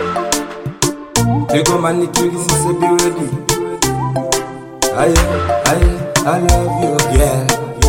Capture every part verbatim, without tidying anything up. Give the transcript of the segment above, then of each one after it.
Trigo money tricks is a be ready. I, I, I love you, girl.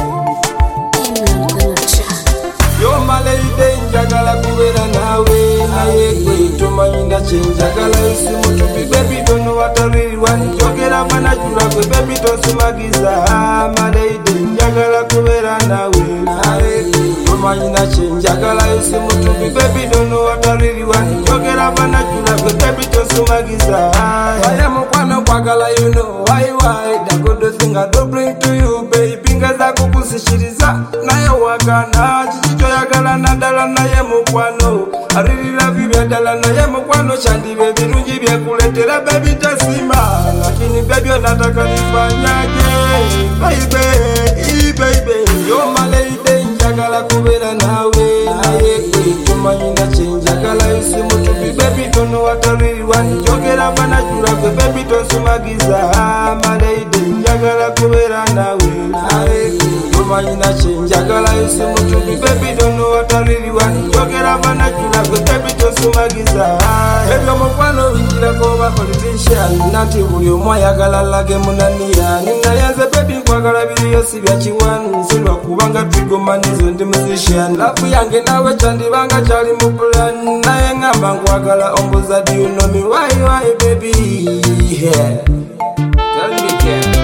Yo malade njagala kubera nawe naye kwe tumanyina chenjagala isimu tupi baby don't know what I really want. Jogera manajura kwe baby tosumagiza malade njagala kubera nawe naye tumanyina chenjagala isimu tupi baby don't know what I really want. Jogera manajura kwe baby tosumagiza I am one kwagala you know why why the good thing I do bring to you baby ngaza kukusishiriza naye wagana chicho yagala nadala naye mukwano I really love you bedala naye mukwano chandibe birungi byekuletera baby tasima lakini baby onataka nifanyaje baby baby yo malade njagala kubera nawe naye tumanyina chenjagala isimu tupi baby don't know what I really want. Jogera manajura kwe baby tosumagiza malade njagala kubera nawe naye tumanyina chenjagala isimu tupi baby don't know what I really want. Jogera manajura kwe baby tosumagiza baby omukwano winjira koba politician nati buli omu ayagala lage munaniya ninayanze baby nkwagala biriyo si bya kiwanu silwa kubanga Trigo money zo ndi musician lafu yange nawe chandibanga chali mu plan naye ngamba nkwagala ombuza do you know me why why baby yeah. Tell me again.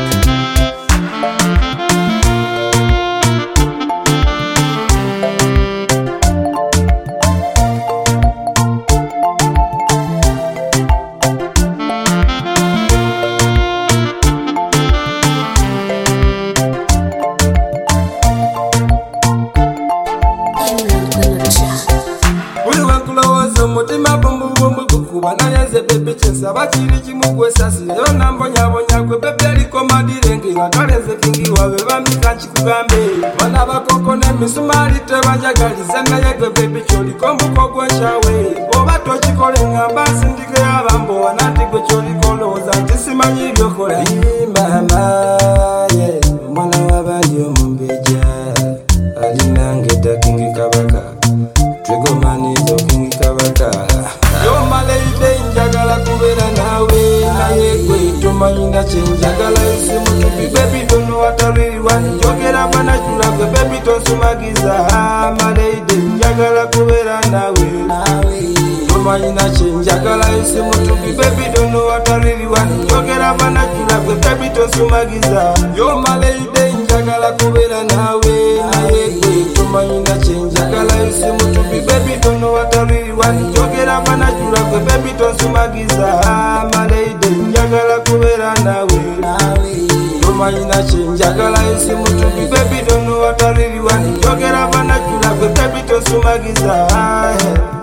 Mutima bumbu bumbu kukuba nayanze baby chensa bakiri kimugwesasi yo nambonya bonya kwe baby aliko madirenge bakaleze kingi wawe bamikanchi kugambe bana bakoko ne misumari tebajagaliza naye gwe baby choli kombuko gwenchawe oba tochikole ngamba sindike abambo wanati gwe choli koloza tisimanyi byokola mama yeah mwana wabandi omumbeja alinange takingi kabaka Trigo money zo kingi kabaka yo malade njagala kubera nawe naye kwe tumanyina chenjagala isimu tupi baby don't know what I really want. Jogera manajura kwe baby tosumagiza malade njagala kubera nawe nawe tumanyina chenjagala isimu tupi baby don't know what I really want. Jogera manajura kwe baby tosumagiza yo malade njagala kubera nawe naye kwe tumanyina chenjagala isimu tupi baby don't know what I really want. Jogera manajura kwe baby tosumagiza malade njagala kubera nawe nawe tumanyina chenjagala isimu tupi baby don't know what I really want. Jogera manajura kwe baby tosumagiza